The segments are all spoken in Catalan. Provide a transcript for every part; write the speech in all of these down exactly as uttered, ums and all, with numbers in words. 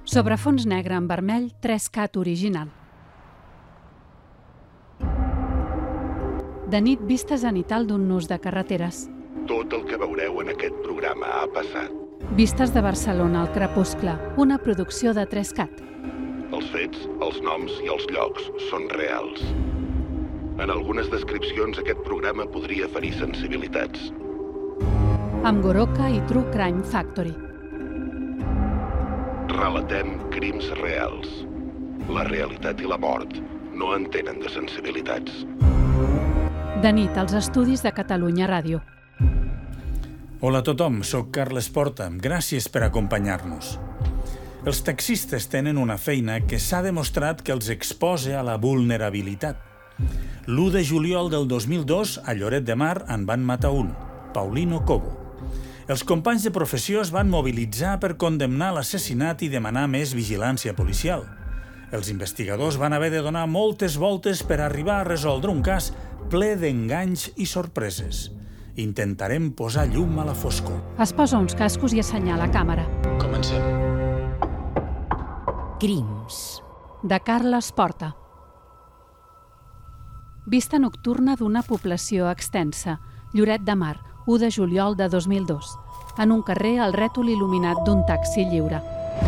Sobre fons negre en vermell, tres cat original. De nit, vista zenital d'un nus de carreteres. Tot el que veureu en aquest programa ha passat. Vistes de Barcelona al crepuscle, una producció de tres cat. Els fets, els noms i els llocs són reals. En algunes descripcions aquest programa podria ferir sensibilitats. Amb Goroka i True Crime Factory. Relatem crims reals. La realitat i la mort no entenen de sensibilitats. De nit, als estudis de Catalunya Ràdio. Hola a tothom, soc Carles Porta. Gràcies per acompanyar-nos. Els taxistes tenen una feina que s'ha demostrat que els exposa a la vulnerabilitat. l'u de juliol del dos mil dos, a Lloret de Mar, en van matar un, Paulino Cobo. Els companys de professió es van mobilitzar per condemnar l'assassinat i demanar més vigilància policial. Els investigadors van haver de donar moltes voltes per arribar a resoldre un cas ple d'enganys i sorpreses. Intentarem posar llum a la foscor. Es posa uns cascos i assenyala a càmera. Comencem. Crims. De Carles Porta. Vista nocturna d'una població extensa. Lloret de Mar, u de juliol de dos mil dos. En un carrer, el rètol il·luminat d'un taxi lliure.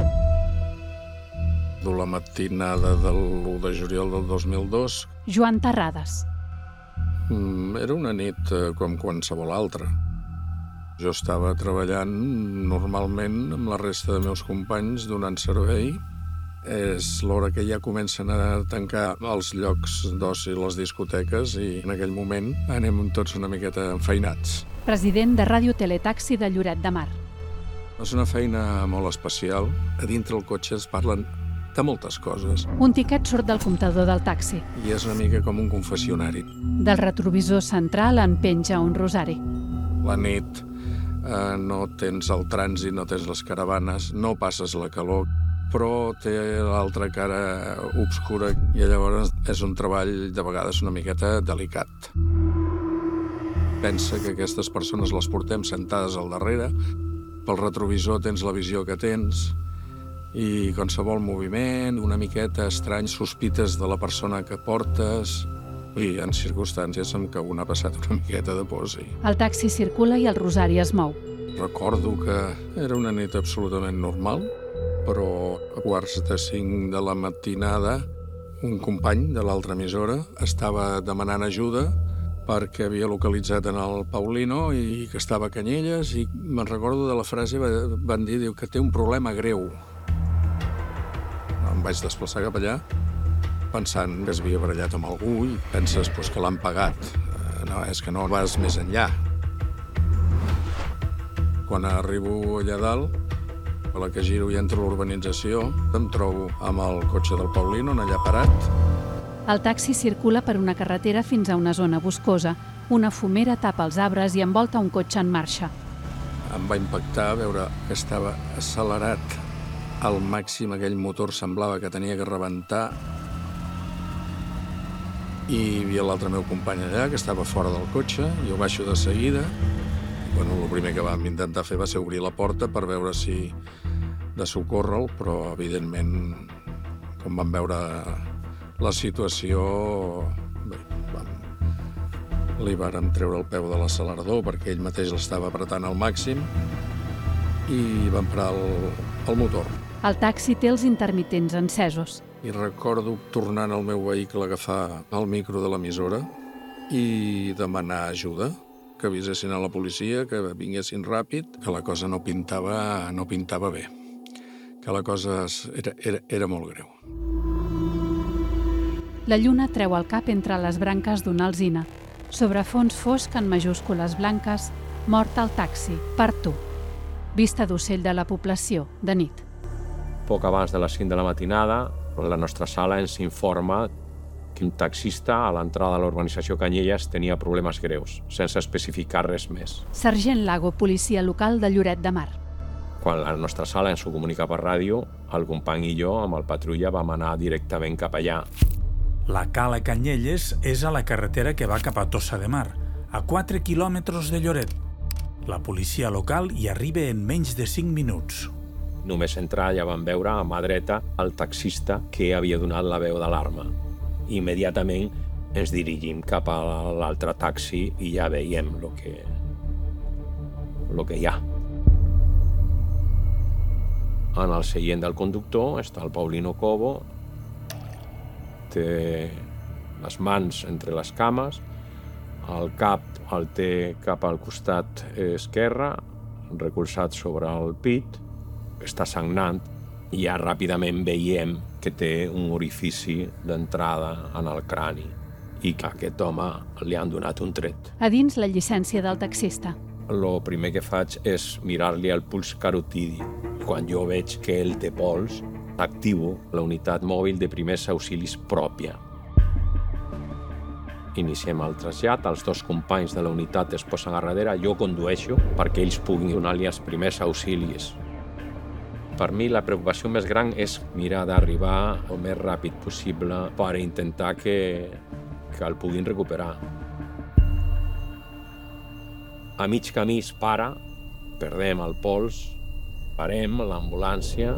De la matinada de l'u de juliol del dos mil dos. Joan Terrades. Era una nit com qualsevol altra. Jo estava treballant normalment amb la resta de meus companys donant servei. És l'hora que ja comencen a tancar els llocs d'oci i les discoteques i en aquell moment anem tots una miqueta enfeinats. President de Ràdio Teletaxi de Lloret de Mar. És una feina molt especial. A dintre el cotxe es parlen de moltes coses. Un tiquet surt del comptador del taxi. I és una mica com un confessionari. Del retrovisor central en penja un rosari. La nit eh, no tens el trànsit, no tens les caravanes, no passes la calor, però té l'altra cara obscura i llavors és un treball de vegades una miqueta delicat. Pensa que aquestes persones les portem sentades al darrere, pel retrovisor tens la visió que tens, i qualsevol moviment, una miqueta estrany, sospites de la persona que portes, i en circumstàncies en què un ha passat una miqueta de por, sí. El taxi circula i el rosari es mou. Recordo que era una nit absolutament normal, però a quarts de cinc de la matinada un company de l'altra emissora estava demanant ajuda perquè havia localitzat en el Paulino i que estava a Canyelles, i me'n recordo de la frase, van dir diu, que té un problema greu. Em vaig desplaçar cap allà pensant que es havia barallat amb algú i penses pues, que l'han pagat. No, és que no vas més enllà. Quan arribo allà dalt, a la que giro i entro a l'urbanització, em trobo amb el cotxe del Paulino allà parat. El taxi circula per una carretera fins a una zona boscosa. Una fumera tapa els arbres i envolta un cotxe en marxa. Em va impactar veure que estava accelerat al màxim, aquell motor semblava que tenia que rebentar. I hi havia l'altre meu company allà, que estava fora del cotxe, jo baixo de seguida. Bueno, el primer que vam intentar fer va ser obrir la porta per veure si de socórrer-lo, però evidentment, com vam veure la situació, bé, vam, li vàrem treure el peu de l'accelerador perquè ell mateix l'estava apretant al màxim i vam parar el, el motor. El taxi té els intermitents encesos. I recordo tornant al meu vehicle a agafar el micro de l'emissora i demanar ajuda, que avisessin a la policia, que vinguessin ràpid, que la cosa no pintava, no pintava bé, que la cosa era, era, era molt greu. La lluna treu el cap entre les branques d'una alzina. Sobre fons fosc en majúscules blanques, mort al taxi, per tu. Vista d'ocell de la població, de nit. Poc abans de les cinc de la matinada, la nostra sala ens informa que un taxista a l'entrada de l'urbanització Canyelles tenia problemes greus, sense especificar res més. Sergent Lago, policia local de Lloret de Mar. Quan la nostra sala ens ho comunica per ràdio, el company i jo, amb el patrulla, vam anar directament cap allà. La Cala Canyelles és a la carretera que va cap a Tossa de Mar, a quatre quilòmetres de Lloret. La policia local hi arriba en menys de cinc minuts. Només entrar ja vam veure a mà dreta el taxista que havia donat la veu d'alarma. Immediatament ens dirigim cap a l'altre taxi i ja veiem el que, el que hi ha. En el seient del conductor està el Paulino Cobo, té les mans entre les cames, el cap el té cap al costat esquerre, recolzat sobre el pit, està sagnant i ja ràpidament veiem que té un orifici d'entrada en el crani i que a aquest home li han donat un tret. A dins la llicència del taxista. El primer que faig és mirar-li el puls carotidi. Quan jo veig que ell té pols, activo la unitat mòbil de primers auxilis pròpia. Iniciem el trasllat, els dos companys de la unitat es posen a darrere, jo condueixo perquè ells puguin donar-li els primers auxilis. Per mi la preocupació més gran és mirar d'arribar el més ràpid possible per intentar que, que el puguin recuperar. A mig camí es para, perdem el pols, parem l'ambulància.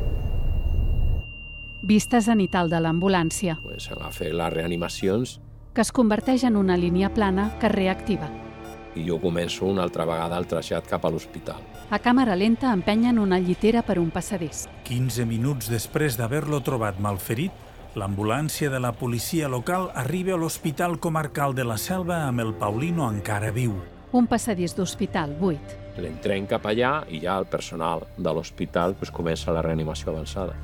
Vista zenital de l'ambulància. Comencem a fer les reanimacions. Que es converteix en una línia plana que reactiva. I jo començo una altra vegada el trasllat cap a l'hospital. A càmera lenta empenyen una llitera per un passadís. quinze minuts després d'haver-lo trobat malferit, l'ambulància de la policia local arriba a l'Hospital Comarcal de la Selva amb el Paulino encara viu. Un passadís d'hospital buit. L'entrem cap allà i ja el personal de l'hospital pues, comença la reanimació avançada.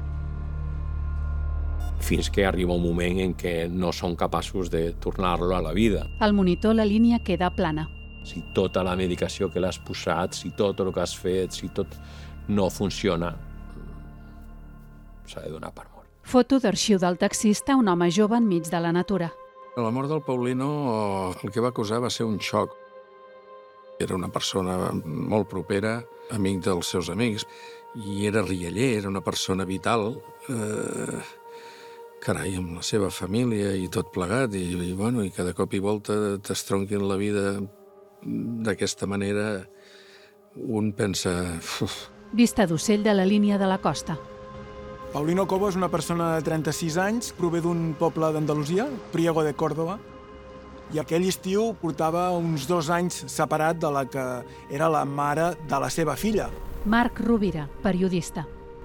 Fins que arriba un moment en què no són capaços de tornar-lo a la vida. Al monitor la línia queda plana. Si tota la medicació que l'has posat, si tot el que has fet, si tot no funciona, s'ha de donar per mort. Foto d'arxiu del taxista, un home jove enmig de la natura. La mort del Paulino el que va causar va ser un xoc. Era una persona molt propera, amic dels seus amics, i era rialler, era una persona vital, eh, carai, amb la seva família i tot plegat, i, i, bueno, i cada cop i volta t'estronquin la vida d'aquesta manera, un pensa... Uf. Vista d'ocell de la línia de la costa. Paulino Cobo és una persona de trenta-sis anys, prové d'un poble d'Andalusia, Priego de Córdoba, i aquell estiu portava uns dos anys separat de la que era la mare de la seva filla. Marc Rovira, periodista.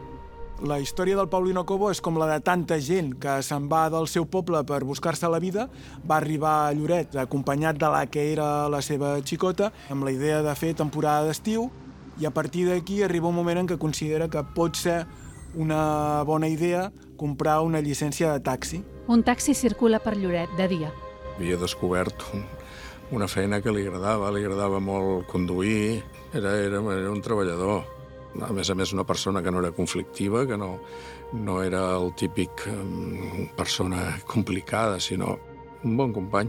La història del Paulino Cobo és com la de tanta gent que se'n va del seu poble per buscar-se la vida, va arribar a Lloret acompanyat de la que era la seva xicota, amb la idea de fer temporada d'estiu, i a partir d'aquí arriba un moment en què considera que pot ser una bona idea comprar una llicència de taxi. Un taxi circula per Lloret de dia. Havia descobert una feina que li agradava, li agradava molt conduir, era, era, era un treballador. A més a més, una persona que no era conflictiva, que no, no era el típic um, persona complicada, sinó un bon company.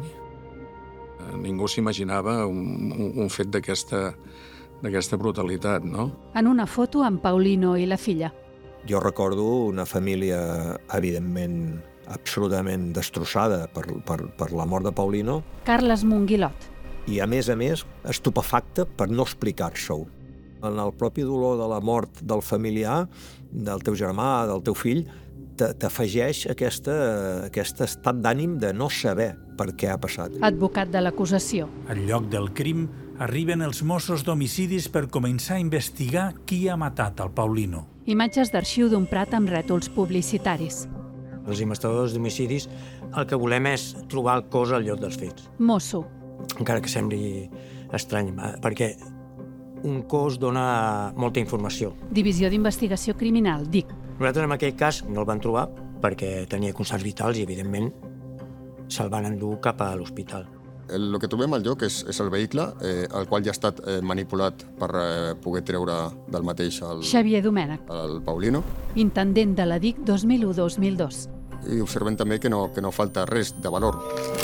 Ningú s'imaginava un, un, un fet d'aquesta d'aquesta brutalitat, no? En una foto amb Paulino i la filla. Jo recordo una família, evidentment, absolutament destrossada per, per, per la mort de Paulino. Carles Monguilot. I, a més a més, estupefacte per no explicar-se-ho. En el propi dolor de la mort del familiar, del teu germà, del teu fill, t'afegeix aquesta, aquest estat d'ànim de no saber per què ha passat. Advocat de l'acusació. Al lloc del crim arriben els Mossos d'homicidis per començar a investigar qui ha matat el Paulino. Imatges d'arxiu d'un prat amb rètols publicitaris. Els investigadors d'homicidis el que volem és trobar el cos al lloc dels fets. Mosso. Encara que sembli estrany, perquè un cos dona molta informació. Divisió d'Investigació Criminal, D I C. Nosaltres en aquell cas no el vam trobar perquè tenia constants vitals i, evidentment, se'l van endur cap a l'hospital. El, el que trobem al lloc és, és el vehicle, eh, el qual ja ha estat eh, manipulat per eh, poder treure del mateix el, Xavier Domènech. el Paulino. Intendent de la D I C dos mil u a dos mil dos. I observem també que no, que no falta res de valor.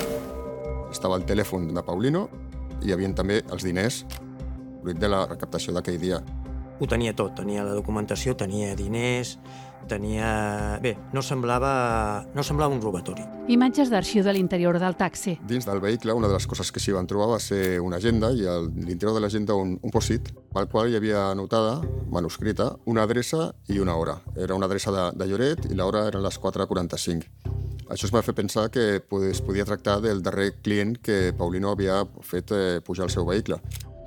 Estava el telèfon de Paulino i hi havia també els diners, fruit de la recaptació d'aquell dia. Ho tenia tot, tenia la documentació, tenia diners, tenia... Bé, no semblava, no semblava un robatori. Imatges d'arxiu de l'interior del taxi. Dins del vehicle, una de les coses que s'hi van trobar va ser una agenda i a l'interior de l'agenda un, un post-it al qual hi havia anotada, manuscrita, una adreça i una hora. Era una adreça de, de Lloret i l'hora eren les quatre quaranta-cinc. Això es va fer pensar que es podia tractar del darrer client que Paulino havia fet eh, pujar al seu vehicle.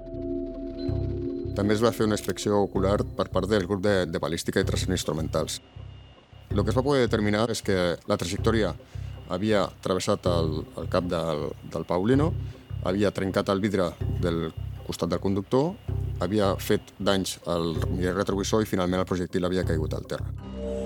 També es va fer una inspecció ocular per part del grup de, de balística i traces instrumentals. El que es va poder determinar és que la trajectòria havia travessat el, el cap del, del Paulino, havia trencat el vidre del costat del conductor, havia fet danys al mirall retrovisor i finalment el projectil havia caigut al terra.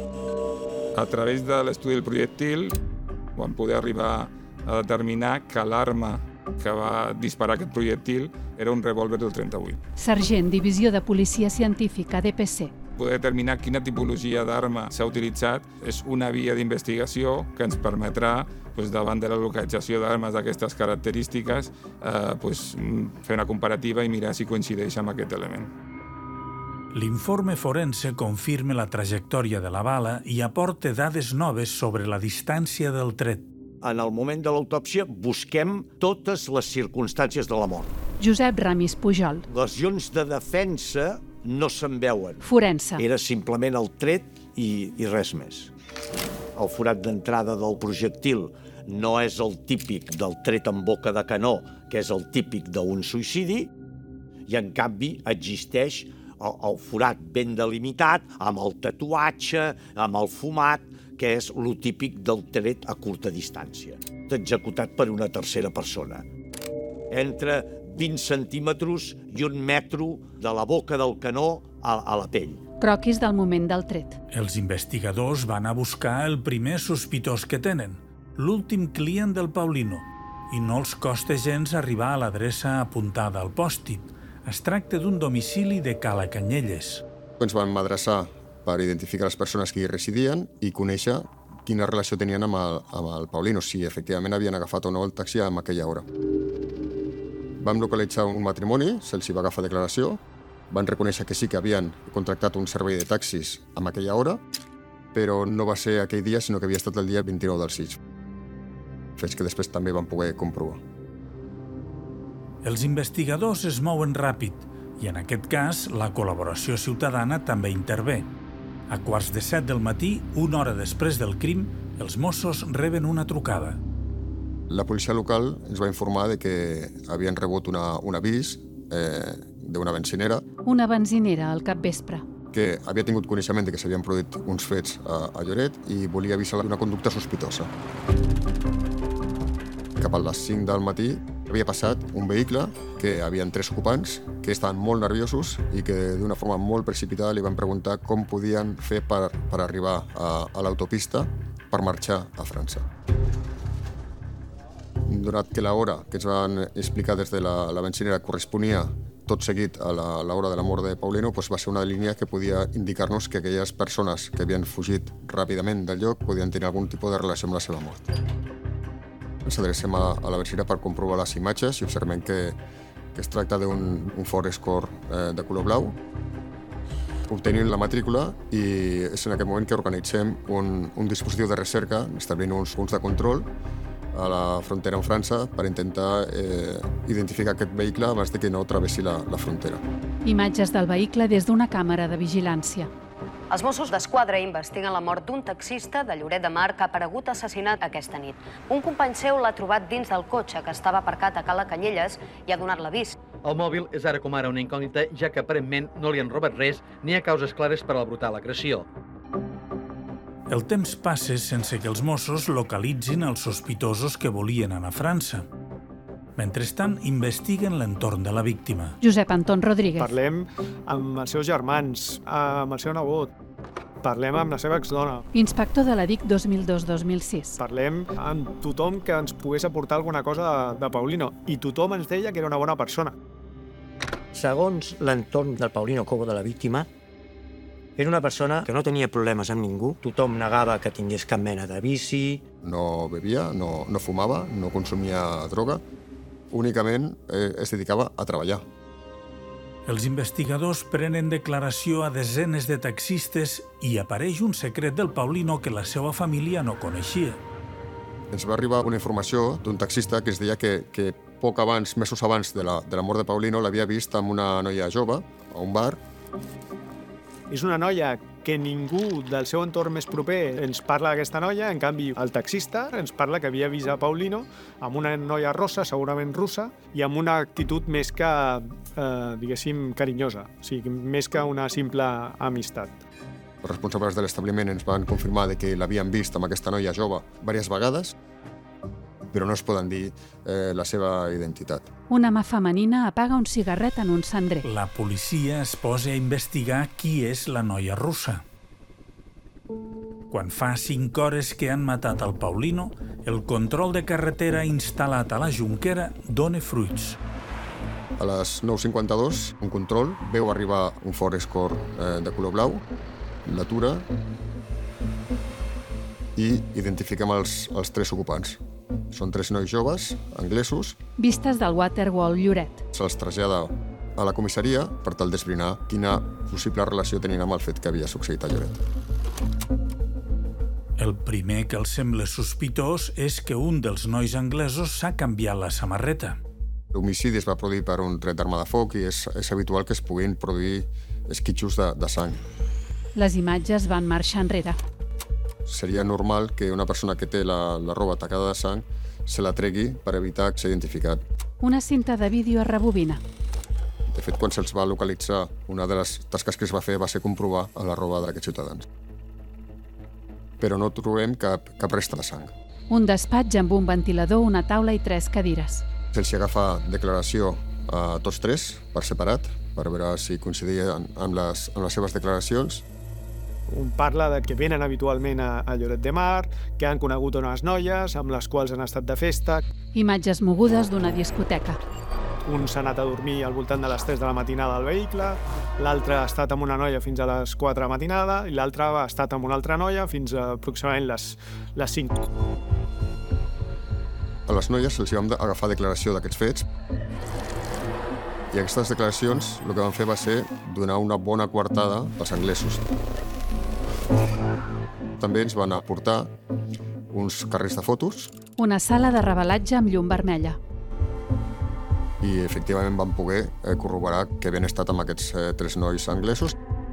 A través de l'estudi del projectil vam poder arribar a determinar que l'arma que va disparar aquest projectil era un revòlver del trenta-vuit. Sergent, Divisió de Policia Científica, D P C. Poder determinar quina tipologia d'arma s'ha utilitzat és una via d'investigació que ens permetrà, doncs, davant de la localització d'armes d'aquestes característiques, eh, doncs, fer una comparativa i mirar si coincideix amb aquest element. L'informe forense confirma la trajectòria de la bala i aporta dades noves sobre la distància del tret. En el moment de l'autòpsia busquem totes les circumstàncies de la mort. Josep Ramis Pujol. Lesions de defensa no se'n veuen. Forense. Era simplement el tret i, i res més. El forat d'entrada del projectil no és el típic del tret en boca de canó, que és el típic d'un suïcidi, i en canvi existeix el, el forat ben delimitat, amb el tatuatge, amb el fumat, que és lo típic del tret a curta distància, executat per una tercera persona. Entre vint centímetres i un metro de la boca del canó a, a la pell. Croquis del moment del tret. Els investigadors van a buscar el primer sospitós que tenen, l'últim client del Paulino, i no els costa gens arribar a l'adreça apuntada al pòst-it. Es tracta d'un domicili de Cala Canyelles. Ens van adreçar per identificar les persones que hi residien i conèixer quina relació tenien amb el, amb el Paulino, si efectivament havien agafat o no el taxi en aquella hora. Vam localitzar un matrimoni, se'ls va agafar declaració, van reconèixer que sí que havien contractat un servei de taxis en aquella hora, però no va ser aquell dia, sinó que havia estat el dia vint-i-nou del sis. Fets que després també van poder comprovar. Els investigadors es mouen ràpid i, en aquest cas, la col·laboració ciutadana també intervé. A quarts de set del matí, una hora després del crim, els Mossos reben una trucada. La policia local ens va informar de que havien rebut una, un avís eh, d'una benzinera. Una benzinera al capvespre. Que havia tingut coneixement de que s'havien produït uns fets a, a Lloret i volia avisar d'una conducta sospitosa. Cap a les cinc del matí havia passat un vehicle que havien tres ocupants que estaven molt nerviosos i que d'una forma molt precipitada li van preguntar com podien fer per, per arribar a, a l'autopista per marxar a França. Donat que l'hora que ens van explicar des de la, la benzinera corresponia tot seguit a l'hora de la mort de Paulino, doncs va ser una línia que podia indicar-nos que aquelles persones que havien fugit ràpidament del lloc podien tenir algun tipus de relació amb la seva mort. Ens adrecem a, a la benzinera per comprovar les imatges i observem que, que es tracta d'un Ford Escort eh, de color blau. Obtenim la matrícula i és en aquest moment que organitzem un, un dispositiu de recerca, establint uns punts de control a la frontera amb França per intentar eh, identificar aquest vehicle abans de que no travessi la, la frontera. Imatges del vehicle des d'una càmera de vigilància. Els Mossos d'Esquadra investiguen la mort d'un taxista de Lloret de Mar que ha aparegut assassinat aquesta nit. Un company seu l'ha trobat dins del cotxe que estava aparcat a Cala Canyelles i ha donat l'avís. El mòbil és ara com ara una incògnita, ja que aparentment no li han robat res ni hi ha causes clares per a la brutal agressió. El temps passa sense que els Mossos localitzin els sospitosos que volien anar a França. Mentrestant, investiguen l'entorn de la víctima. Josep Anton Rodríguez. Parlem amb els seus germans, amb el seu nebot. Parlem amb la seva exdona. Inspector de la D I C dos mil dos dos mil sis. Parlem amb tothom que ens pogués aportar alguna cosa de, de Paulino. I tothom ens deia que era una bona persona. Segons l'entorn del Paulino Cobo, de la víctima, era una persona que no tenia problemes amb ningú. Tothom negava que tingués cap mena de vici. No bevia, no, no fumava, no consumia droga. Únicament eh, es dedicava a treballar. Els investigadors prenen declaració a desenes de taxistes i apareix un secret del Paulino que la seva família no coneixia. Ens va arribar una informació d'un taxista que es deia que, que poc abans, mesos abans de la, de la mort de Paulino, l'havia vist amb una noia jove a un bar. És una noia que ningú del seu entorn més proper ens parla d'aquesta noia, en canvi el taxista ens parla que havia vist a Paulino amb una noia rossa, segurament russa, i amb una actitud més que, eh, diguéssim, carinyosa, o sigui, més que una simple amistat. Els responsables de l'establiment ens van confirmar que l'havien vist amb aquesta noia jove diverses vegades, però no es poden dir eh, la seva identitat. Una mà femenina apaga un cigarret en un cendrer. La policia es posa a investigar qui és la noia russa. Quan fa cinc hores que han matat el Paulino, el control de carretera instal·lat a la Jonquera dona fruits. A les nou cinquanta-dos, un control veu arribar un Ford Escort eh, de color blau, l'atura i identifiquem els, els tres ocupants. Són tres nois joves, anglesos. Vistes del Waterwall Lloret. Se'ls trasllada a la comissaria per tal d'esbrinar quina possible relació tenien amb el fet que havia succeït a Lloret. El primer que els sembla sospitós és que un dels nois anglesos s'ha canviat la samarreta. L'homicidi es va produir per un tret d'arma de foc i és, és habitual que es puguin produir esquitxos de, de sang. Les imatges van marxar enrere. Seria normal que una persona que té la, la roba tacada de sang se la tregui per evitar ser identificat. Una cinta de vídeo es rebobina. De fet, quan se'ls va localitzar, una de les tasques que es va fer va ser comprovar a la roba d'aquests ciutadans. Però no trobem cap, cap resta de sang. Un despatx amb un ventilador, una taula i tres cadires. Se'ls agafa declaració a tots tres per separat, per veure si coincidien amb les, amb les seves declaracions. Un parla de que venen habitualment a, a Lloret de Mar, que han conegut unes noies amb les quals han estat de festa. Imatges mogudes d'una discoteca. Un s'ha anat a dormir al voltant de les tres de la matinada al vehicle, l'altre ha estat amb una noia fins a les quatre de la matinada i l'altre ha estat amb una altra noia fins a aproximadament les, les cinc. A les noies se'ls vam agafar declaració d'aquests fets i aquestes declaracions el que van fer va ser donar una bona coartada als anglesos. També ens van aportar uns carrers de fotos. Una sala de revelatge amb llum vermella. I efectivament vam poder corroborar que havien estat amb aquests eh, tres nois anglesos.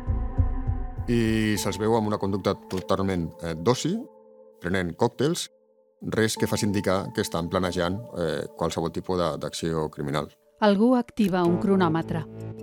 I se'ls veu amb una conducta totalment eh, d'oci, prenent còctels, res que faci indicar que estan planejant eh, qualsevol tipus d'acció criminal. Algú activa un cronòmetre.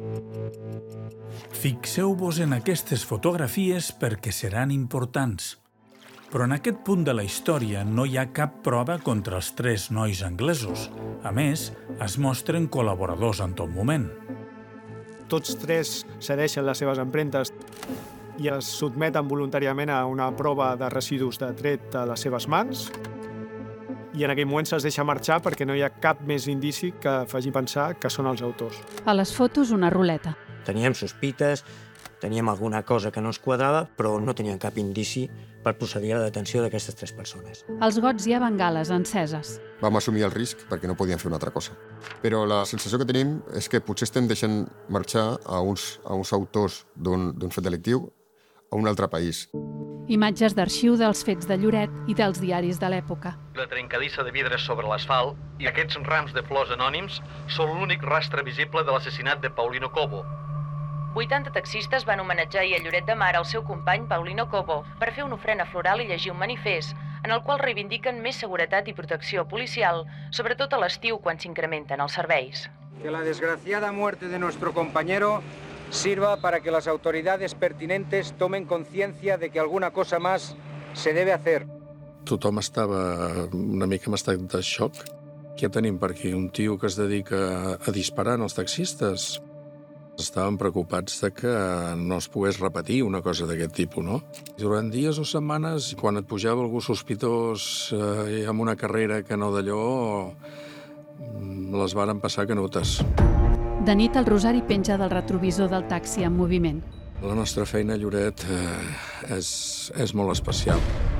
Fixeu-vos en aquestes fotografies perquè seran importants. Però en aquest punt de la història no hi ha cap prova contra els tres nois anglesos. A més, es mostren col·laboradors en tot moment. Tots tres cedeixen les seves empremtes i es sotmeten voluntàriament a una prova de residus de tret a les seves mans. I en aquell moment se'ls deixa marxar perquè no hi ha cap més indici que faci pensar que són els autors. A les fotos, una ruleta. Teníem sospites, teníem alguna cosa que no ens quadrava, però no teníem cap indici per procedir a la detenció d'aquestes tres persones. Als gots hi ha bengales enceses. Vam assumir el risc perquè no podíem fer una altra cosa. Però la sensació que tenim és que potser estem deixant marxar a uns, a uns autors d'un fet delictiu a un altre país. Imatges d'arxiu dels fets de Lloret i dels diaris de l'època. La trencadissa de vidres sobre l'asfalt i aquests rams de flors anònims són l'únic rastre visible de l'assassinat de Paulino Cobo. vuitanta taxistes van homenatjar ahir a Lloret de Mar al seu company Paulino Cobo per fer una ofrena floral i llegir un manifest en el qual reivindiquen més seguretat i protecció policial, sobretot a l'estiu quan s'incrementen els serveis. Que la desgraciada muerte de nuestro compañero sirva para que las autoridades pertinentes tomen conciencia de que alguna cosa más se debe hacer. Tothom estava una mica en estat de xoc. Què tenim per aquí? Un tio que es dedica a disparar als taxistes? Estaven preocupats de que no es pogués repetir una cosa d'aquest tipus, no? Durant dies o setmanes, quan et pujava algú sospitós eh, amb una carrera que no d'allò, les varen passar canutes. De nit, el Rosari penja del retrovisor del taxi en moviment. La nostra feina a Lloret eh, és, és molt especial.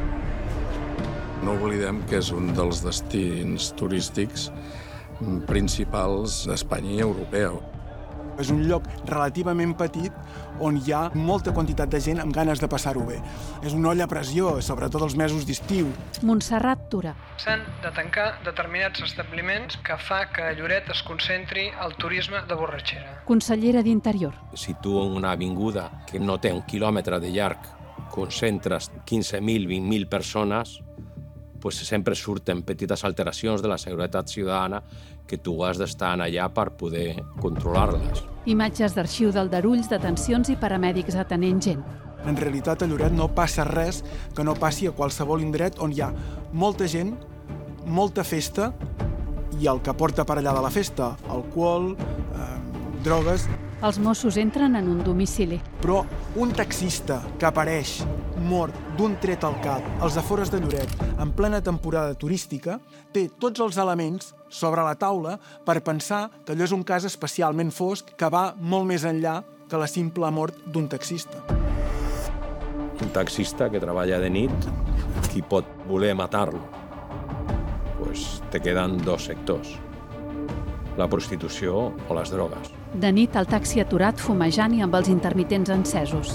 No oblidem que és un dels destins turístics principals d'Espanya i europea. És un lloc relativament petit on hi ha molta quantitat de gent amb ganes de passar-ho bé. És una olla a pressió, sobretot els mesos d'estiu. Montserrat Tura. S'han de tancar determinats establiments que fa que a Lloret es concentri el turisme de borratxera. Consellera d'Interior. Si tu en una avinguda que no té un quilòmetre de llarg concentres quinze mil, vint mil persones, pues sempre surten petites alteracions de la seguretat ciutadana que tu has d'estar allà per poder controlar-les. Imatges d'arxiu d'aldarulls, detencions i paramèdics atenent gent. En realitat, a Lloret no passa res que no passi a qualsevol indret on hi ha molta gent, molta festa i el que porta per allà de la festa, alcohol, eh, drogues. Els Mossos entren en un domicili. Però un taxista que apareix mort d'un tret al cap als afores de Lloret en plena temporada turística té tots els elements sobre la taula per pensar que allò és un cas especialment fosc que va molt més enllà que la simple mort d'un taxista. Un taxista que treballa de nit, qui pot voler matar-lo? Pues te queden dos sectors, la prostitució o les drogues. De nit, el taxi aturat, fumejant i amb els intermitents encesos.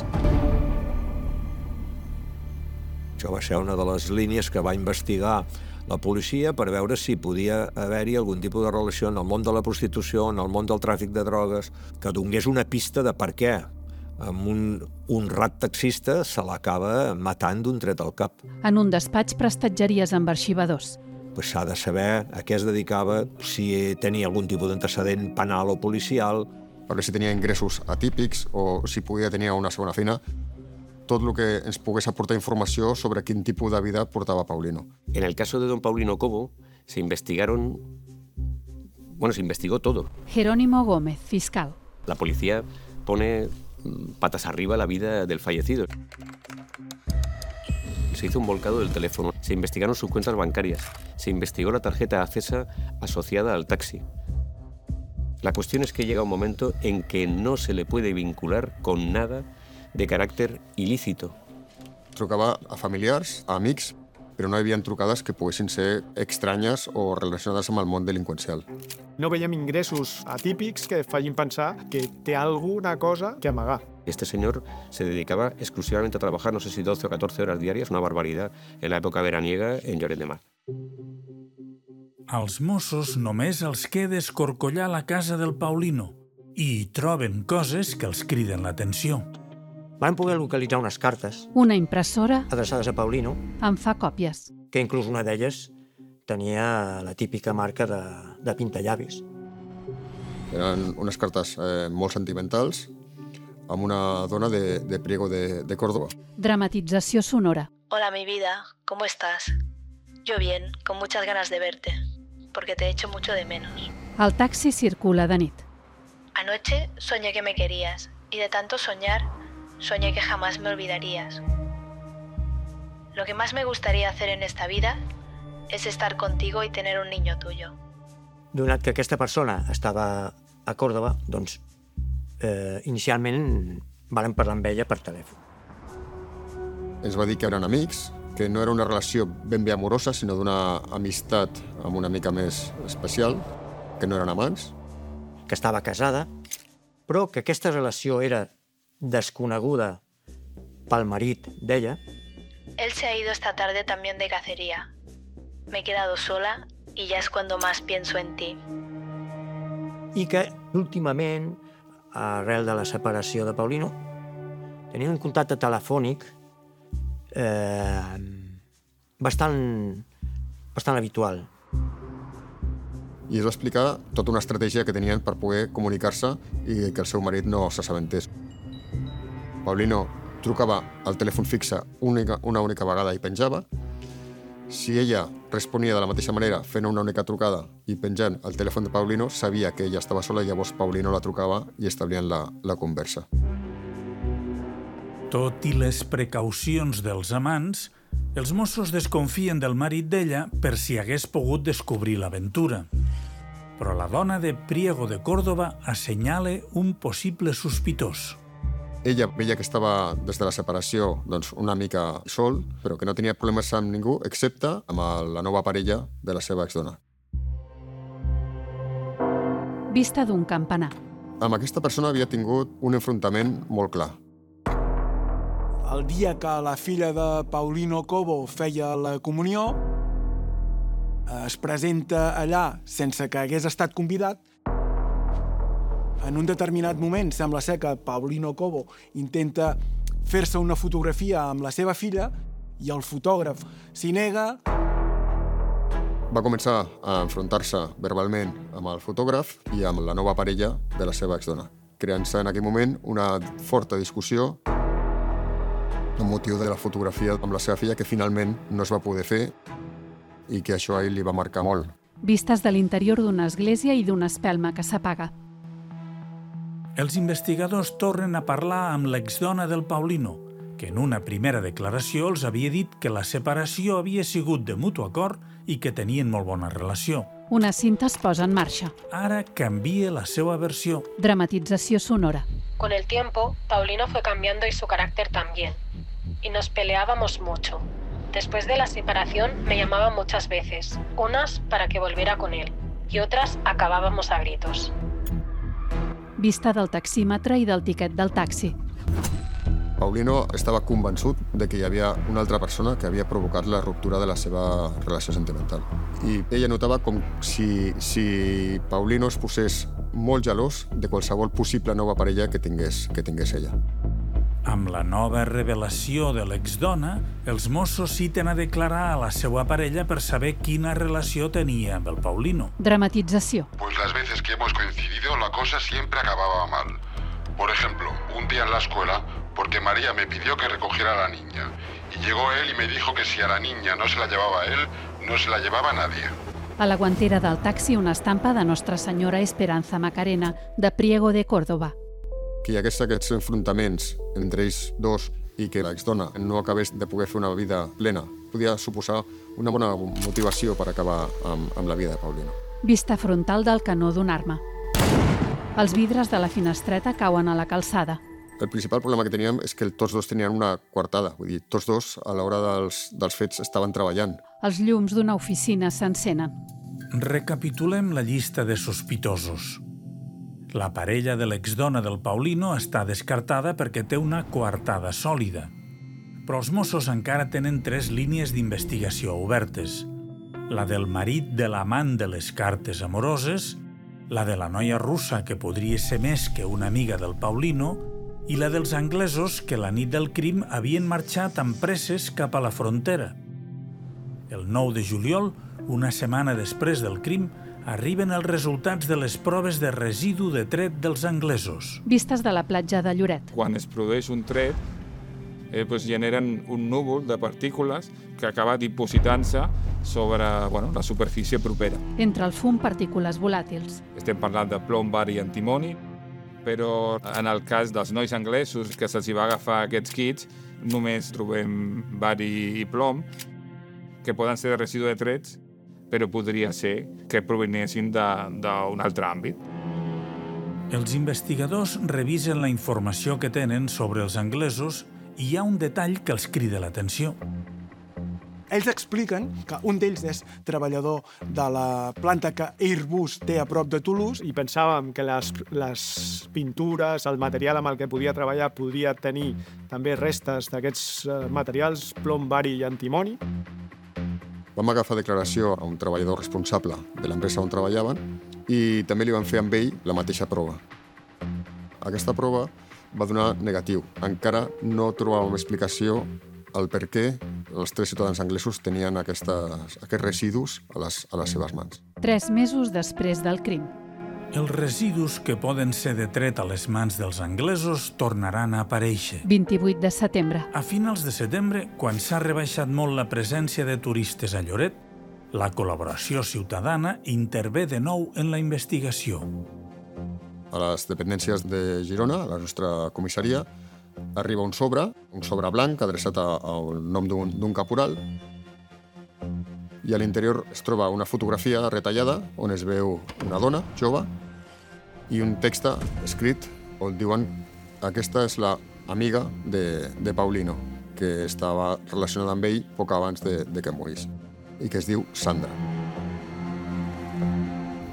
Això va ser una de les línies que va investigar la policia per veure si podia haver-hi algun tipus de relació en el món de la prostitució, en el món del tràfic de drogues, que donés una pista de per què amb un, un rat taxista se l'acaba matant d'un tret al cap. En un despatx, prestatgeries amb arxivadors. Pues s'ha de saber a què es dedicava, si tenia algun tipus d'antecedent penal o policial. Perquè si tenia ingressos atípics o si podia tenir una segona feina, tot el que ens pogués aportar informació sobre quin tipus de vida portava Paulino. En el caso de don Paulino Cobo, se investigaron... Bueno, se investigó todo. Jerónimo Gómez, fiscal. La policía pone patas arriba la vida del fallecido. Se hizo un volcado del teléfono, se investigaron sus cuentas bancarias, se investigó la tarjeta Acesa asociada al taxi. La cuestión es que llega un momento en que no se le puede vincular con nada de carácter ilícito. Trucava a familiars, a amics, però no hi havia trucades que poguessin ser estranyes o relacionades amb el món delinqüencial. No veiem ingressos atípics que facin pensar que té alguna cosa que amagar. Este señor se dedicaba exclusivamente a trabajar, no sé si doce o catorce horas diarias, una barbaridad, en la època veraniega en Lloret de Mar. Als Mossos només els queda escorcollar la casa del Paulino i hi troben coses que els criden l'atenció. Van poder localitzar unes cartes Una impressora adreçades a Paulino, en fa còpies. que inclús una d'elles tenia la típica marca de, de pintallavis. Eren unes cartes eh, molt sentimentals amb una dona de, de Priego de, de Córdoba. Dramatització sonora. Hola, mi vida, ¿cómo estás? Yo bien, con muchas ganas de verte, porque te echo mucho de menos. El taxi circula de nit. Anoche soñé que me querías, y de tanto soñar, soñé que jamás me olvidarías. Lo que más me gustaría hacer en esta vida es estar contigo y tener un niño tuyo. Donat que aquesta persona estava a Còrdova, doncs eh, inicialment varen parlar amb ella per telèfon. Ens va dir que eren amics, que no era una relació ben bé amorosa, sinó d'una amistat amb una mica més especial, que no eren amants. Que estava casada, però que aquesta relació era desconeguda pel marit d'ella. Él se ha ido esta tarde también de cacería. Me he quedado sola y ya es cuando más pienso en ti. I que últimament, arrel de la separació de Paulino, tenien un contacte telefònic eh, bastant, bastant habitual. I es va explicar tota una estratègia que tenien per poder comunicar-se i que el seu marit no s'assabentés. Paulino trucava al telèfon fixe única, una única vegada i penjava. Si ella responia de la mateixa manera fent una única trucada i penjant el telèfon de Paulino, sabia que ella estava sola i llavors Paulino la trucava i establien la, la conversa. Tot i les precaucions dels amants, els Mossos desconfien del marit d'ella per si hagués pogut descobrir l'aventura. Però la dona de Priego de Córdoba assenyala un possible sospitós. Ella veia que estava des de la separació doncs, una mica sol, però que no tenia problemes amb ningú, excepte amb la nova parella de la seva exdona. Vista d'un campanar. Amb aquesta persona havia tingut un enfrontament molt clar. El dia que la filla de Paulino Cobo feia la comunió, es presenta allà sense que hagués estat convidat. En un determinat moment sembla ser que Paulino Cobo intenta fer-se una fotografia amb la seva filla i el fotògraf s'hi nega. Va començar a enfrontar-se verbalment amb el fotògraf i amb la nova parella de la seva exdona, creant-se en aquell moment una forta discussió amb motiu de la fotografia amb la seva filla que finalment no es va poder fer i que això a ell li va marcar molt. Vistes de l'interior d'una església i d'una espelma que s'apaga. Els investigadors tornen a parlar amb l'exdona del Paulino, que en una primera declaració els havia dit que la separació havia sigut de mutu acord i que tenien molt bona relació. Una cinta es posa en marxa. Ara canvia la seva versió. Dramatització sonora. Con el tiempo, Paulino fue cambiando y su carácter también. Y nos peleábamos mucho. Después de la separación me llamaba muchas veces, unas para que volviera con él y otras acabábamos a gritos. Vista del taxímetre i del tiquet del taxi. Paulino estava convençut de que hi havia una altra persona que havia provocat la ruptura de la seva relació sentimental. I ella notava com si, si Paulino es posés molt gelós de qualsevol possible nova parella que tingués, que tingués ella. Amb la nova revelació de l'exdona, els Mossos citen a declarar a la seva parella per saber quina relació tenia amb el Paulino. Dramatització. Pues las veces que hemos coincidido, la cosa siempre acababa mal. Por ejemplo, un día en la escuela, porque María me pidió que recogiera a la niña. Y llegó él y me dijo que si a la niña no se la llevaba él, no se la llevaba nadie. A la guantera del taxi, una estampa de Nostra Senyora Esperanza Macarena, de Priego de Córdoba. Que hi hagués aquests enfrontaments entre ells dos i que l'exdona no acabés de poder fer una vida plena podia suposar una bona motivació per acabar amb, amb la vida de Paulino. Vista frontal del canó d'una arma. Els vidres de la finestreta cauen a la calçada. El principal problema que teníem és que tots dos tenien una coartada. Vull dir, tots dos, a l'hora dels, dels fets, estaven treballant. Els llums d'una oficina s'encenen. Recapitulem la llista de sospitosos. La parella de l'exdona del Paulino està descartada perquè té una coartada sòlida. Però els Mossos encara tenen tres línies d'investigació obertes. La del marit de l'amant de les cartes amoroses, la de la noia russa que podria ser més que una amiga del Paulino i la dels anglesos que la nit del crim havien marxat amb presses cap a la frontera. El nou de juliol, una setmana després del crim, arriben els resultats de les proves de residu de tret dels anglesos. Vistes de la platja de Lloret. Quan es produeix un tret, eh, doncs generen un núvol de partícules que acaba dipositant-se sobre bueno, la superfície propera. Entre el fum, partícules volàtils. Estem parlant de plom, bari i antimoni, però en el cas dels nois anglesos que se'ls va agafar aquests kits, només trobem bari i plom, que poden ser de residu de trets, però podria ser que provenissin d'un altre àmbit. Els investigadors revisen la informació que tenen sobre els anglesos i hi ha un detall que els crida l'atenció. Ells expliquen que un d'ells és treballador de la planta que Airbus té a prop de Toulouse. I pensàvem que les, les pintures, el material amb el que podia treballar, podria tenir també restes d'aquests materials, plom, bari i antimoni. Vam agafar declaració a un treballador responsable de l'empresa on treballaven i també li van fer amb ell la mateixa prova. Aquesta prova va donar negatiu. Encara no trobàvem explicació al per què els tres ciutadans anglesos tenien aquestes, aquests residus a les, a les seves mans. Tres mesos després del crim. Els residus que poden ser de tret a les mans dels anglesos tornaran a aparèixer. vint-i-vuit de setembre. A finals de setembre, quan s'ha rebaixat molt la presència de turistes a Lloret, la col·laboració ciutadana intervé de nou en la investigació. A les dependències de Girona, a la nostra comissaria, arriba un sobre, un sobre blanc adreçat al nom d'un caporal, i a l'interior es troba una fotografia retallada on es veu una dona jove i un text escrit on diuen aquesta és la amiga de, de Paulino, que estava relacionada amb ell poc abans de, de que morís, i que es diu Sandra.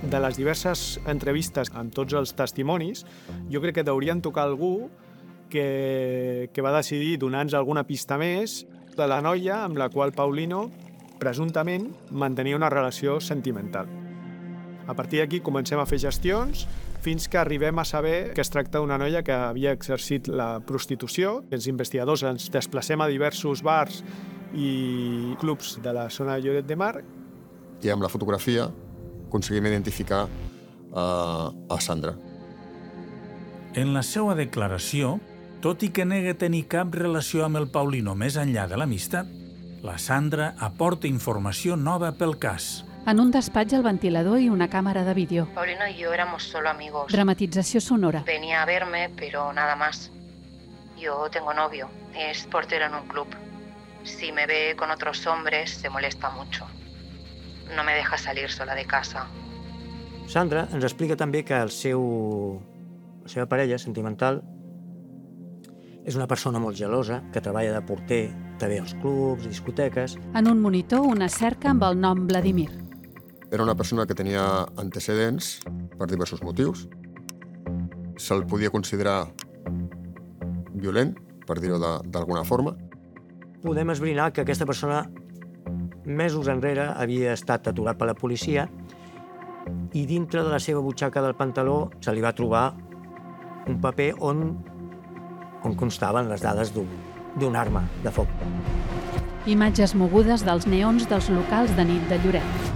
De les diverses entrevistes amb tots els testimonis, jo crec que deurien tocar algú que, que va decidir donar-nos alguna pista més de la noia amb la qual Paulino presumptament mantenia una relació sentimental. A partir d'aquí comencem a fer gestions fins que arribem a saber que es tracta d'una noia que havia exercit la prostitució. Els investigadors ens desplacem a diversos bars i clubs de la zona de Lloret de Mar. I amb la fotografia aconseguim identificar uh, a Sandra. En la seva declaració, tot i que nega tenir cap relació amb el Paulino més enllà de l'amistat, la Sandra aporta informació nova pel cas. En un despatx, el ventilador y una cámara de vídeo. Paulino y yo éramos solo amigos. Dramatización sonora. Venía a verme, pero nada más. Yo tengo novio, es portero en un club. Si me ve con otros hombres, se molesta mucho. No me deja salir sola de casa. Sandra ens explica també que el seu, la seva parella sentimental és una persona molt gelosa, que treballa de porter també als clubs, discoteques. En un monitor, una cerca amb el nom Vladimir. Era una persona que tenia antecedents per diversos motius. Se'l podia considerar violent, per dir-ho d'alguna forma. Podem esbrinar que aquesta persona mesos enrere havia estat aturat per la policia i dintre de la seva butxaca del pantaló se li va trobar un paper on, on constaven les dades d'un arma de foc. Imatges mogudes dels neons dels locals de nit de Lloret.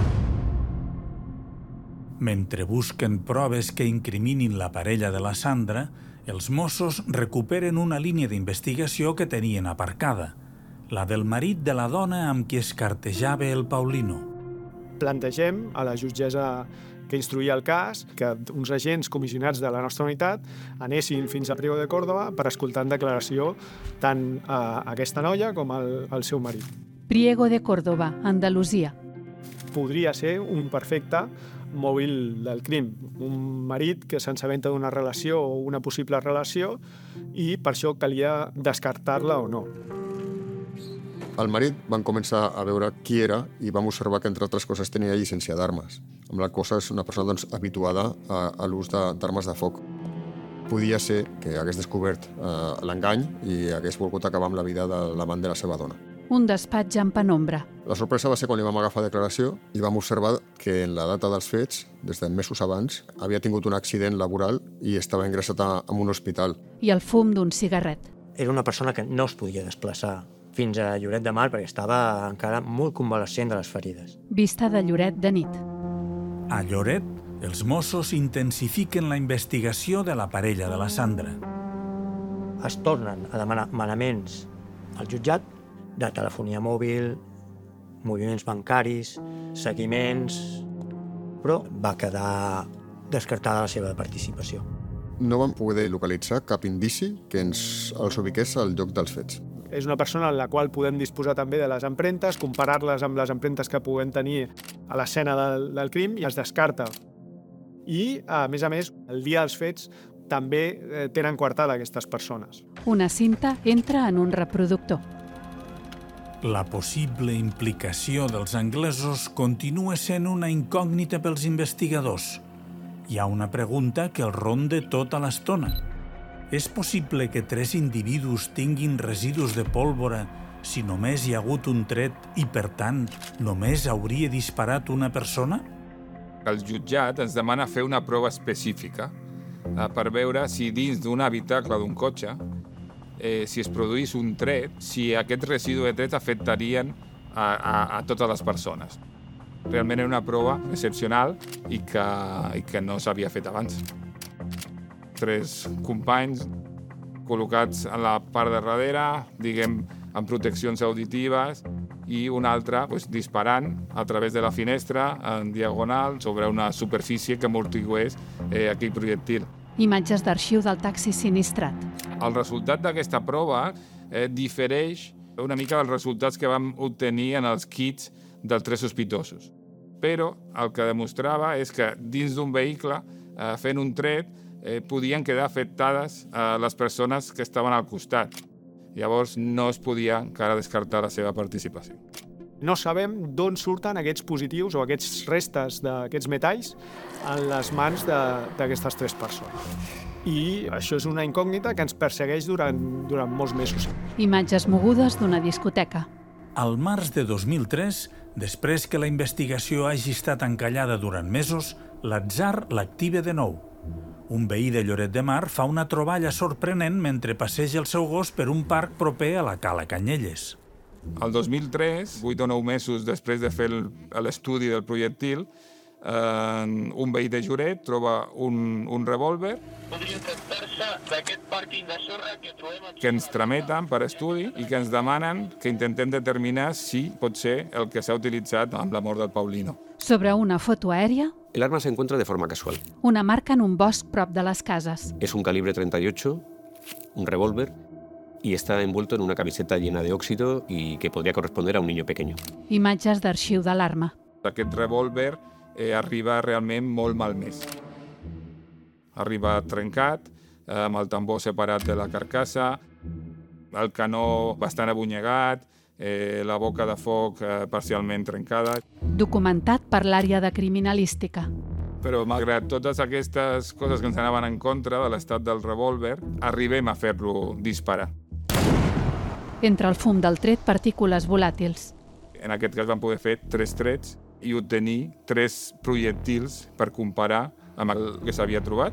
Mentre busquen proves que incriminin la parella de la Sandra, els Mossos recuperen una línia d'investigació que tenien aparcada, la del marit de la dona amb qui es cartejava el Paulino. Plantegem a la jutgessa que instruïa el cas que uns agents comissionats de la nostra unitat anessin fins a Priego de Córdoba per escoltar en declaració tant a aquesta noia com al, al seu marit. Priego de Córdoba, Andalusia. Podria ser un perfecte mòbil del crim, un marit que s'ensabenta d'una relació o una possible relació i per això calia descartar-la o no. El marit van començar a veure qui era i vam observar que, entre altres coses, tenia llicència d'armes, amb la cosa és una persona doncs, habituada a, a l'ús d'armes de, de foc. Podia ser que hagués descobert eh, l'engany i hagués volgut acabar amb la vida de l'amant de la seva dona. Un despatx en penombra. La sorpresa va ser quan li vam agafar declaració i vam observar que en la data dels fets, des de mesos abans, havia tingut un accident laboral i estava ingressat en un hospital. I el fum d'un cigarret. Era una persona que no es podia desplaçar fins a Lloret de Mar perquè estava encara molt convalescent de les ferides. Vista de Lloret de nit. A Lloret, els Mossos intensifiquen la investigació de la parella de la Sandra. Es tornen a demanar manaments al jutjat de telefonia mòbil, moviments bancaris, seguiments, però va quedar descartada la seva participació. No vam poder localitzar cap indici que ens els ubiqués al lloc dels fets. És una persona en la qual podem disposar també de les empremtes, comparar-les amb les empremtes que puguem tenir a l'escena del, del crim i es descarta. I, a més a més, el dia dels fets també eh, tenen coartada aquestes persones. Una cinta entra en un reproductor. La possible implicació dels anglesos continua sent una incògnita pels investigadors. Hi ha una pregunta que el ronda tota l'estona. És possible que tres individus tinguin residus de pólvora si només hi ha hagut un tret i, per tant, només hauria disparat una persona? El jutjat ens demana fer una prova específica per veure si dins d'un habitacle d'un cotxe eh, si es produís un tret, si aquest residu de tret afectarien a, a, a totes les persones. Realment era una prova excepcional i que, i que no s'havia fet abans. Tres companys col·locats en la part de darrere, diguem, amb proteccions auditives, i un altre pues, disparant a través de la finestra en diagonal sobre una superfície que amortigués eh, aquell projectil. Imatges d'arxiu del taxi sinistrat. El resultat d'aquesta prova eh, difereix una mica dels resultats que vam obtenir en els kits dels tres sospitosos. Però el que demostrava és que dins d'un vehicle, eh, fent un tret, eh, podien quedar afectades eh, les persones que estaven al costat. Llavors no es podia encara descartar la seva participació. No sabem d'on surten aquests positius o aquests restes d'aquests metalls en les mans d'aquestes tres persones. I això és una incògnita que ens persegueix durant, durant molts mesos. Imatges mogudes d'una discoteca. Al març de dos mil tres, després que la investigació hagi estat encallada durant mesos, l'atzar l'activa de nou. Un veí de Lloret de Mar fa una troballa sorprenent mentre passeja el seu gos per un parc proper a la Cala Canyelles. El dos mil tres, vuit o nou mesos després de fer l'estudi del projectil, eh, un veí de Lloret troba un, un revòlver que ens trameten per estudi i que ens demanen que intentem determinar si pot ser el que s'ha utilitzat amb la mort del Paulino. Sobre una foto aèria, El arma se encuentra de forma casual. una marca en un bosc prop de les cases. Es un calibre treinta y ocho, un revólver, y está envuelto en una camiseta llena de óxido y que podría corresponder a un niño pequeño. Imatges d'arxiu de l'arma. Aquest revòlver eh, arriba realment molt malmès. Arriba trencat, eh, amb el tambor separat de la carcassa, el canó bastant abunyegat, eh, la boca de foc eh, parcialment trencada. Documentat per l'àrea de criminalística. Però malgrat totes aquestes coses que ens anaven en contra de l'estat del revòlver, arribem a fer-lo disparar. Entre el fum del tret, partícules volàtils. En aquest cas vam poder fer tres trets i obtenir tres projectils per comparar amb el que s'havia trobat.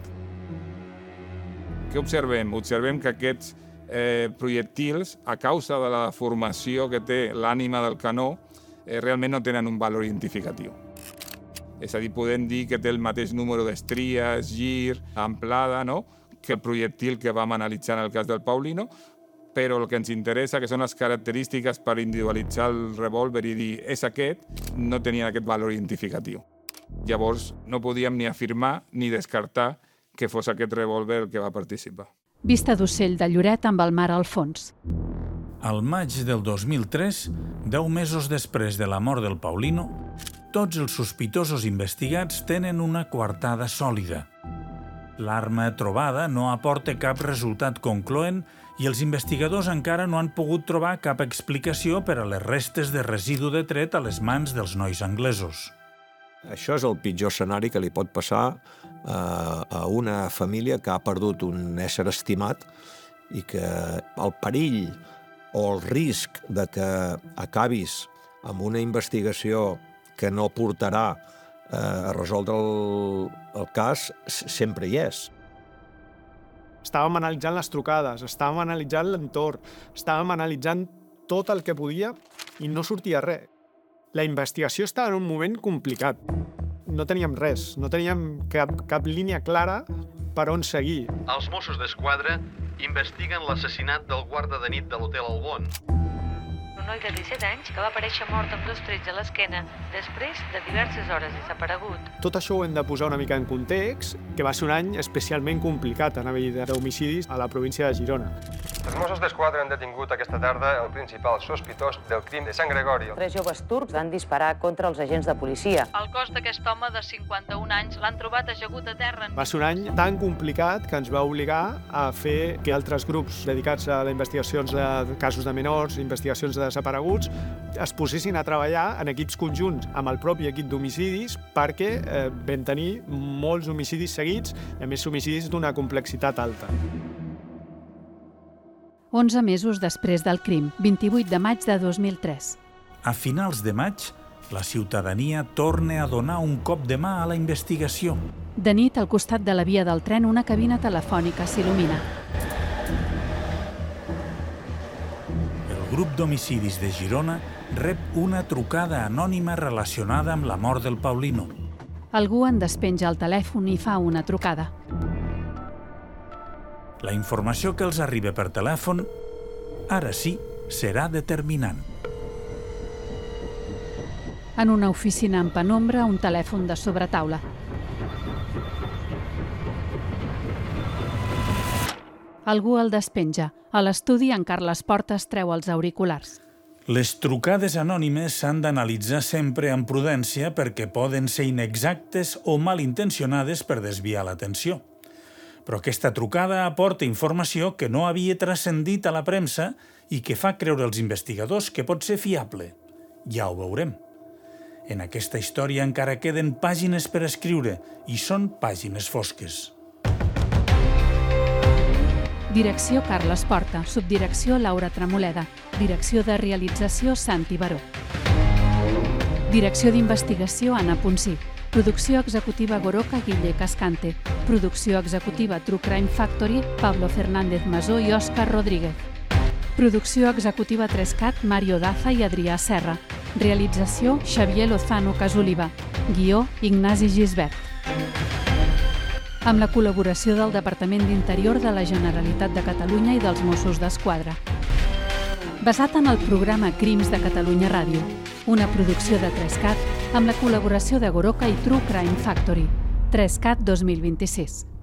Què observem? Observem que aquests eh, projectils, a causa de la formació que té l'ànima del canó, eh, realment no tenen un valor identificatiu. És a dir, podem dir que té el mateix número d'estries, gir, amplada, no?, que el projectil que vam analitzar en el cas del Paulino, però el que ens interessa, que són les característiques per individualitzar el revòlver i dir és aquest, no tenien aquest valor identificatiu. Llavors, no podíem ni afirmar ni descartar que fos aquest revòlver el que va participar. Vista d'ocell de Lloret amb el mar al fons. Al maig del dos mil tres, deu mesos després de la mort del Paulino, tots els sospitosos investigats tenen una coartada sòlida. L'arma trobada no aporta cap resultat concloent i els investigadors encara no han pogut trobar cap explicació per a les restes de residu de tret a les mans dels nois anglesos. Això és el pitjor escenari que li pot passar a una família que ha perdut un ésser estimat i que el perill o el risc de que acabis amb una investigació que no portarà a resoldre el, el cas sempre hi és. Estàvem analitzant les trucades, estàvem analitzant l'entorn, estàvem analitzant tot el que podia i no sortia res. La investigació estava en un moment complicat. No teníem res, no teníem cap, cap línia clara per on seguir. Els Mossos d'Esquadra investiguen l'assassinat del guarda de nit de l'Hotel Albon. Un noi de disset anys que va aparèixer mort amb dos trets a l'esquena després de diverses hores desaparegut. Tot això ho hem de posar una mica en context, que va ser un any especialment complicat a nivell d'homicidis a la província de Girona. Els Mossos d'Esquadra han detingut aquesta tarda el principal sospitós del crim de Sant Gregori. Tres joves turcs van disparar contra els agents de policia. El cos d'aquest home de cinquanta-un anys l'han trobat ajagut a terra. Va ser un any tan complicat que ens va obligar a fer que altres grups dedicats a les investigacions de casos de menors, investigacions de desapareguts, es posessin a treballar en equips conjunts amb el propi equip d'homicidis perquè eh, vam tenir molts homicidis seguits i a més homicidis d'una complexitat alta. onze mesos després del crim, vint-i-vuit de maig de dos mil tres. A finals de maig, la ciutadania torna a donar un cop de mà a la investigació. De nit, al costat de la via del tren, una cabina telefònica s'il·lumina. El grup d'homicidis de Girona rep una trucada anònima relacionada amb la mort del Paulino. Algú en despenja el telèfon i fa una trucada. La informació que els arriba per telèfon, ara sí, serà determinant. En una oficina en penombra, un telèfon de sobretaula. Algú el despenja. A l'estudi, en Carles Portes treu els auriculars. Les trucades anònimes s'han d'analitzar sempre amb prudència perquè poden ser inexactes o malintencionades per desviar l'atenció. Però aquesta trucada aporta informació que no havia transcendit a la premsa i que fa creure als investigadors que pot ser fiable. Ja ho veurem. En aquesta història encara queden pàgines per escriure, i són pàgines fosques. Direcció Carles Porta, subdirecció Laura Tremoleda, direcció de realització Santi Baró. Direcció d'investigació Anna Ponsí, producció executiva Goroka Guille Cascante, producció executiva True Crime Factory Pablo Fernández Masó i Òscar Rodríguez. Producció executiva tres cat Mario Daza i Adrià Serra. Realització Xavier Lozano Casoliva. Guió Ignasi Gisbert. Amb la col·laboració del Departament d'Interior de la Generalitat de Catalunya i dels Mossos d'Esquadra. Basat en el programa Crims de Catalunya Ràdio, una producció de tres cat amb la col·laboració de Goroka i True Crime Factory. tres cat dos mil vint-i-sis.